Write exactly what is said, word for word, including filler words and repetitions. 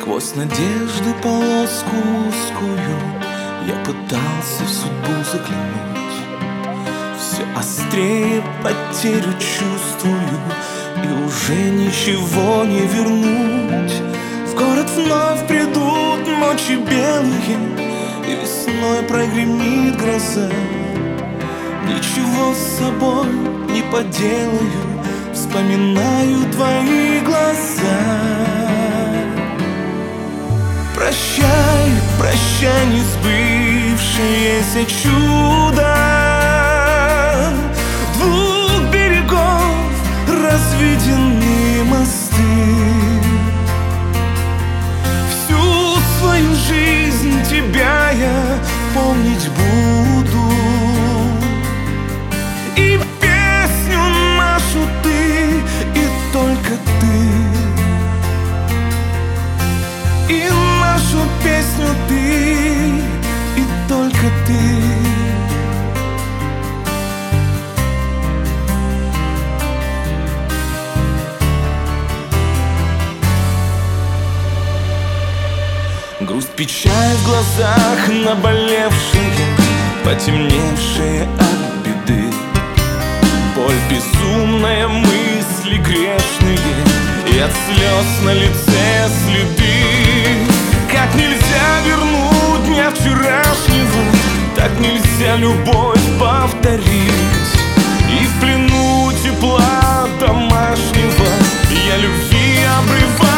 Сквозь надежды полоску узкую я пытался в судьбу заглянуть. Все острее потерю чувствую, и уже ничего не вернуть. В город вновь придут ночи белые, и весной прогремит гроза. Ничего с собой не поделаю, вспоминаю твои глаза. Прощай, прощай, не сбывшееся чудо. Двух берегов разведены мосты. Всю свою жизнь тебя я помнить буду, и песню нашу ты, и только ты. И нашу песню ты, и только ты. Грусть, печаль в глазах наболевшие, потемневшие от беды. Боль, безумная, мысли грешные, и от слез на лице следы. Как нельзя вернуть дня вчерашнего, так нельзя любовь повторить. И в плену тепла домашнего я любви обрываю.